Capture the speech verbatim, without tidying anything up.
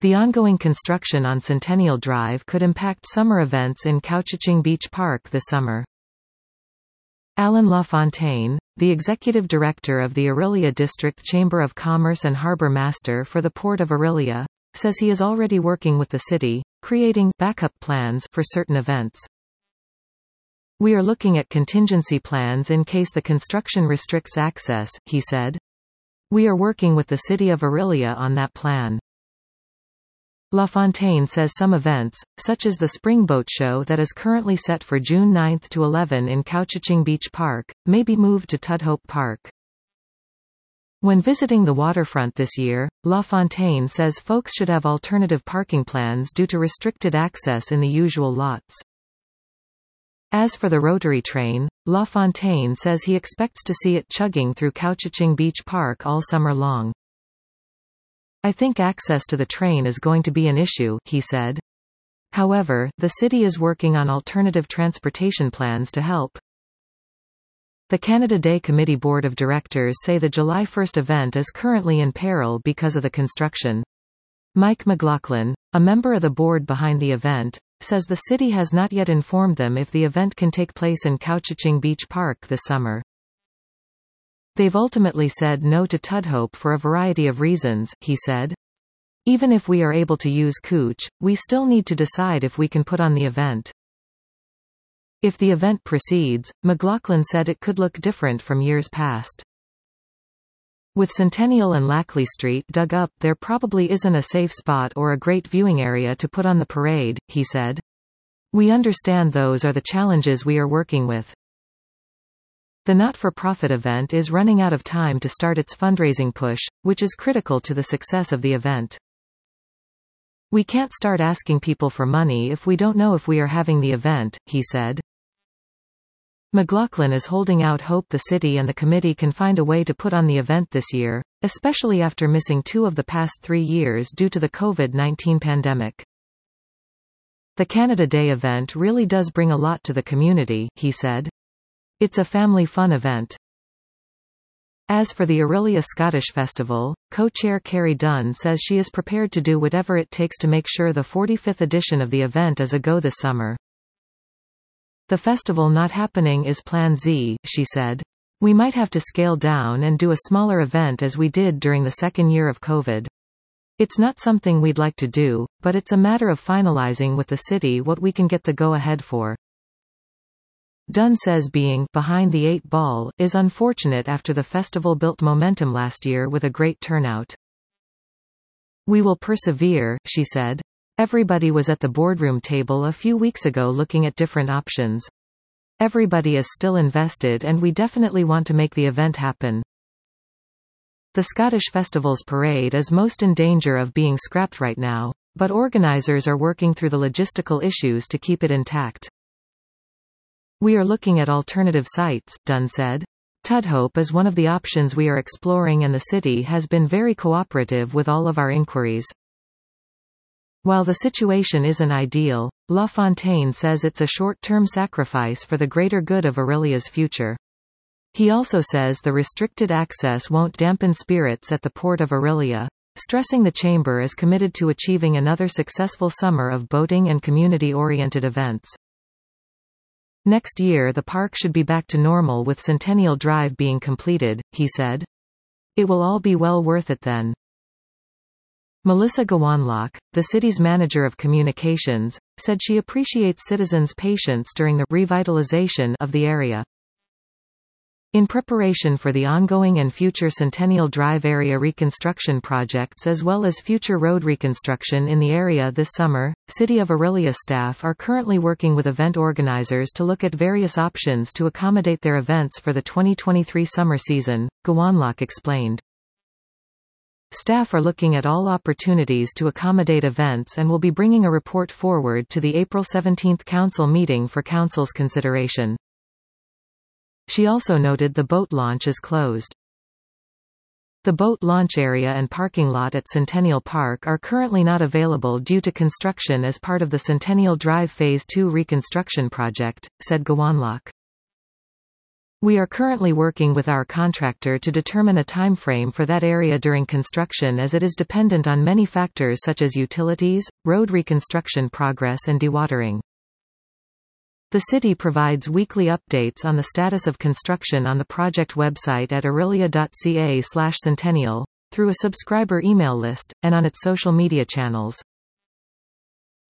The ongoing construction on Centennial Drive could impact summer events in Couchiching Beach Park this summer. Alan LaFontaine, the executive director of the Orillia District Chamber of Commerce and harbor master for the Port of Orillia, says he is already working with the city, creating backup plans for certain events. We are looking at contingency plans in case the construction restricts access, he said. We are working with the city of Orillia on that plan. LaFontaine says some events, such as the Spring Boat Show that is currently set for June ninth to eleventh in Couchiching Beach Park, may be moved to Tudhope Park. When visiting the waterfront this year, LaFontaine says folks should have alternative parking plans due to restricted access in the usual lots. As for the rotary train, LaFontaine says he expects to see it chugging through Couchiching Beach Park all summer long. I think access to the train is going to be an issue, he said. However, the city is working on alternative transportation plans to help. The Canada Day Committee Board of Directors say the July first event is currently in peril because of the construction. Mike McLaughlin, a member of the board behind the event, says the city has not yet informed them if the event can take place in Couchiching Beach Park this summer. They've ultimately said no to Tudhope for a variety of reasons, he said. Even if we are able to use Couch, we still need to decide if we can put on the event. If the event proceeds, McLaughlin said it could look different from years past. With Centennial and Lacley Street dug up, there probably isn't a safe spot or a great viewing area to put on the parade, he said. We understand those are the challenges we are working with. The not-for-profit event is running out of time to start its fundraising push, which is critical to the success of the event. We can't start asking people for money if we don't know if we are having the event, he said. McLaughlin is holding out hope the city and the committee can find a way to put on the event this year, especially after missing two of the past three years due to the COVID nineteen pandemic. The Canada Day event really does bring a lot to the community, he said. It's a family fun event. As for the Orillia Scottish Festival, co-chair Carrie Dunn says she is prepared to do whatever it takes to make sure the forty-fifth edition of the event is a go this summer. The festival not happening is Plan Z, she said. We might have to scale down and do a smaller event as we did during the second year of COVID. It's not something we'd like to do, but it's a matter of finalizing with the city what we can get the go-ahead for. Dunn says being behind the eight ball is unfortunate after the festival built momentum last year with a great turnout. We will persevere, she said. Everybody was at the boardroom table a few weeks ago looking at different options. Everybody is still invested and we definitely want to make the event happen. The Scottish Festival's parade is most in danger of being scrapped right now, but organizers are working through the logistical issues to keep it intact. We are looking at alternative sites, Dunn said. Tudhope is one of the options we are exploring and the city has been very cooperative with all of our inquiries. While the situation isn't ideal, LaFontaine says it's a short-term sacrifice for the greater good of Orillia's future. He also says the restricted access won't dampen spirits at the Port of Orillia, stressing the chamber is committed to achieving another successful summer of boating and community-oriented events. Next year the park should be back to normal with Centennial Drive being completed, he said. It will all be well worth it then. Melissa Gawanlock, the city's manager of communications, said she appreciates citizens' patience during the revitalization of the area. In preparation for the ongoing and future Centennial Drive area reconstruction projects as well as future road reconstruction in the area this summer, City of Orillia staff are currently working with event organizers to look at various options to accommodate their events for the twenty twenty-three summer season, Gawanlock explained. Staff are looking at all opportunities to accommodate events and will be bringing a report forward to the April seventeenth council meeting for council's consideration. She also noted the boat launch is closed. The boat launch area and parking lot at Centennial Park are currently not available due to construction as part of the Centennial Drive Phase two reconstruction project, said Gawanlock. We are currently working with our contractor to determine a timeframe for that area during construction, as it is dependent on many factors such as utilities, road reconstruction progress and dewatering. The city provides weekly updates on the status of construction on the project website at orillia dot c a slash centennial, through a subscriber email list, and on its social media channels.